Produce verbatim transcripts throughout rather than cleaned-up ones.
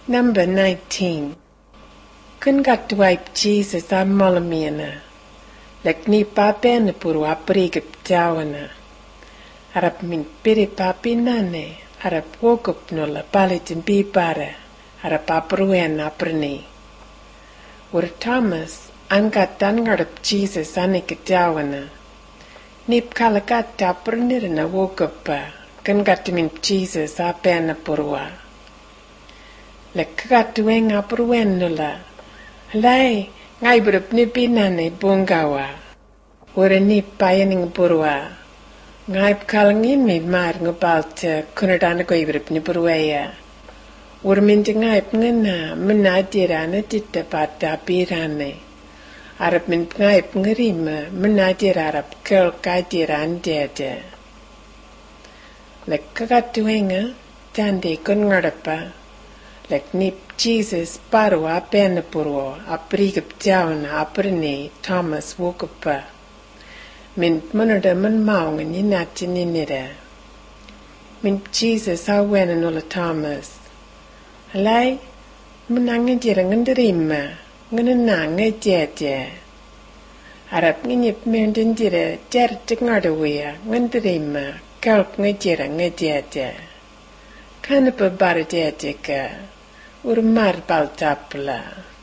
Number nineteen. Kun gat wipe Jesus a molamiana. Lek ni papen puru aprigip jawana. Arap min piri papi nane. Arap wokup nola palitin bipara. Arap apruen aprni. Ur Thomas angat dangarap Jesus anik jawana. Nip kalagat aprnirna wokupa. Kun gat min Jesus a pena purua. Lek gat weng apruen nola. Lai, ngai berup ni pinane bungawa. Ure ni payaning purwa. Ngai kalangin mi mar ngapalta kunadana ko iberup ni purwaya. Ure minti ngai ngana menadirana tita pata pirane. Arap min ngai ngerima menadir arap kel kadiran dede. Lek kagatuenga tande kun ngarapa. Lek nip Jesus paru apena purwo aprigap jawana aprene Thomas wokupa. Min munada man maunga ni nati ni nida. Min Jesus awena nula Thomas. Alai, menanga jira ngandarima, nganananga jaja. Arap nganyip mendin jira jar tingardawaya ngandarima kalp ngajira ngajaja. Kanapa bara jajaka. Urmar baltapla.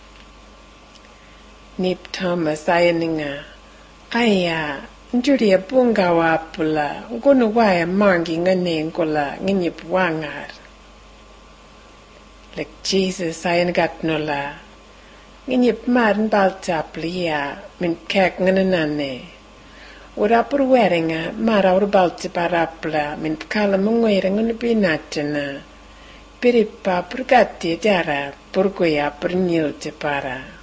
Nip Thomas ayaninga. Aya, njuri bunga wapula. Ngunu waya mangi ngane ngola nganyip wangar. Like Jesus ayangat nola. Nganyip maran baltapla ya min kek ngananane. Urapur weringa mara ur baltaparapla min kala mungwera nganubinatana. Piripa purgati jara purgoya purnil te para.